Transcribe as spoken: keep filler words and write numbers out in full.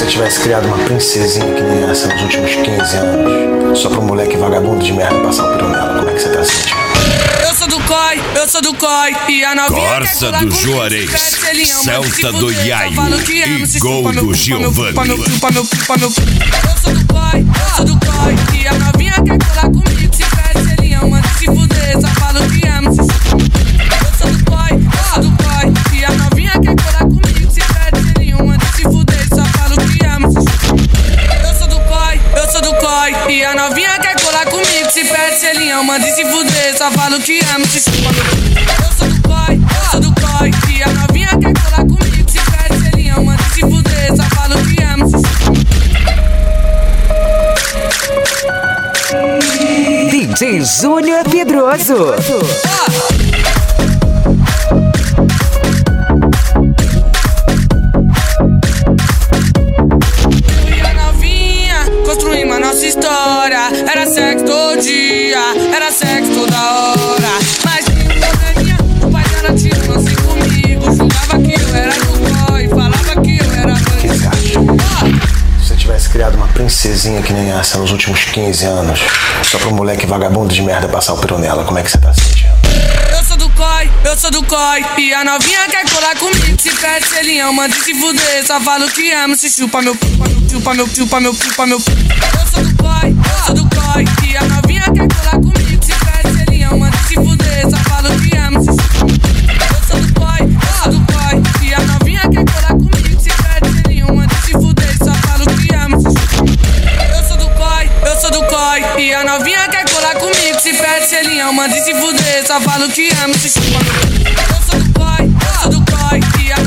você tivesse criado uma princesinha que nem essa nos últimos quinze anos, só pra um moleque vagabundo de merda passar o pirão nela, como é que você tá sentindo? Eu sou do C O I, eu sou do C O I e a novinha Corsa do Juarez, Celta do Iaio e Gol do Giovanni. Eu sou do C O I, eu sou do C O I e a novinha quer colar comigo. Se pede, se ele ama, se fuder, só falo que amo. Eu sou do C O I, eu sou do C O I e a novinha quer colar comigo. Se pede, se ele ama, se fuder, só falo que amo. Eu sou do C O I, eu sou do C O I e a novinha quer colar comigo. Se pede, se ele ama, se fuder, só falo que amo. Eu sou do C O I, eu sou do C O I e a novinha quer colar comigo. Se pede, se ele ama, se fuder, só falo que amo. D J Júnior Pedroso. Eu e a novinha construímos a nossa história. Era sexo todo dia, era sexo toda hora. Mas tem um probleminha, o pai dela tinha um lance comigo. Julgava que eu era do C O I, falava que eu era bandido. Se você tivesse criado uma princesinha que nem essa nos últimos quinze anos, só pra um moleque vagabundo de merda passar o pirão nela, como é que você tá sentindo? Eu sou do C O I, eu sou do C O I e a novinha quer colar comigo. Se pede, se ele ama, se fuder, só falo que amo. Se chupa meu, chupa meu, chupa meu, chupa meu. Eu sou do C O I, eu sou do C O I e a novinha quer colar comigo. Se pede, se ele ama, se fuder, só falo que amo. Eu sou do C O I, eu sou do C O I e a novinha quer colar comigo. Se pede, se ele ama, se fuder, só falo que amo. Eu sou do C O I, eu sou do C O I e a novinha quer colar comigo. Se pede, se ele ama, se fuder, só falo que amo. Eu sou do C O I, eu sou do C O I e a